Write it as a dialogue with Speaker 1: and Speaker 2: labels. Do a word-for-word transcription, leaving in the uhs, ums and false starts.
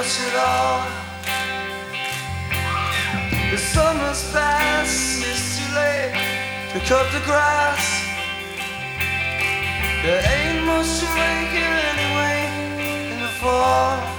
Speaker 1: much at all. The summer's past, it's too late to cut the grass. There ain't much to make it anyway in the fall.